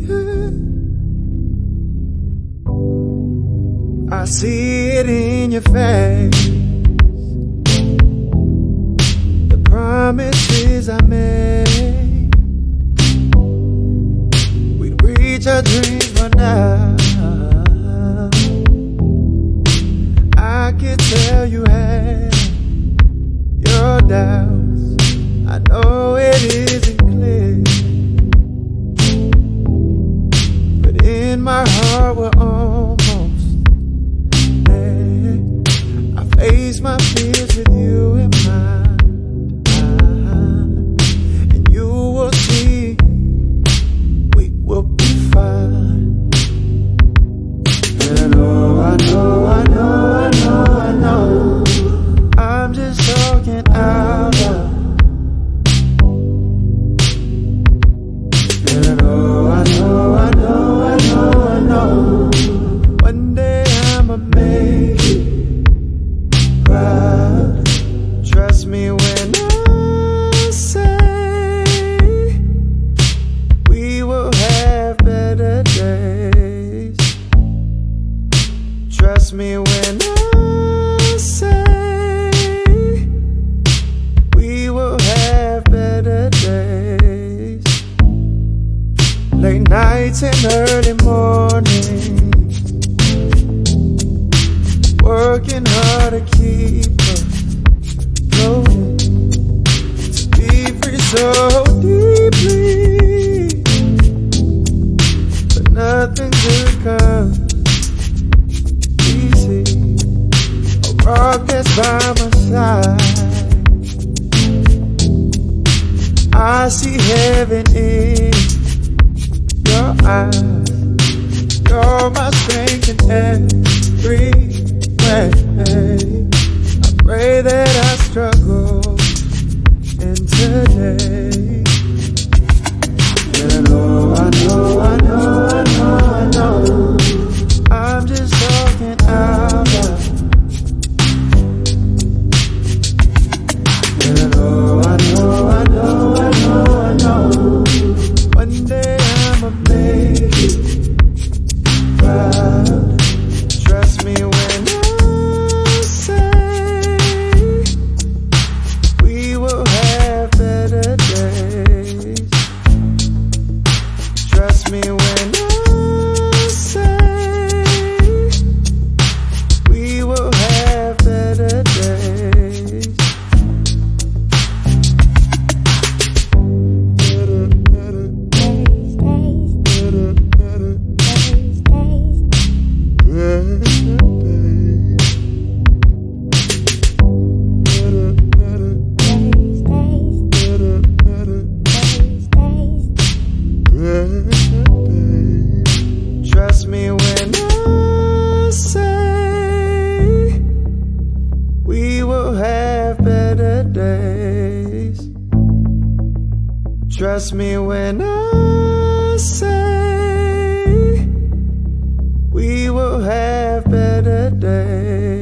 I see it in your face. The promises I made, we'd reach our dreams by now. I could tell you had your doubts. I know it isn't clear, but in my heart we're almost there. I face my fears with you in mind, and you will see we will be fine. And oh, I know, I know, I know, I know, I'm just talking out loud. And oh, I know, I know, I know, I know, one day I'ma make you proud. Trust me when I say we will have better days. Trust me when I say we will have better days. Late nights and early mornings, working hard to keep us floating, to be free so deeply, but nothing good comes easy. A rock that's by my side, I see heaven in your eyes. You're my strength in every way. I pray that I struggle in today. And oh, I know, I know, I know, I know, I'm just talking out loud. And oh, I know, I know, I know, I know, one day I'ma make you proud. Trust me when I say we will have better days. Trust me when I say we will have better days. Trust me when I say we will have better days. Trust me when I say we will have better days.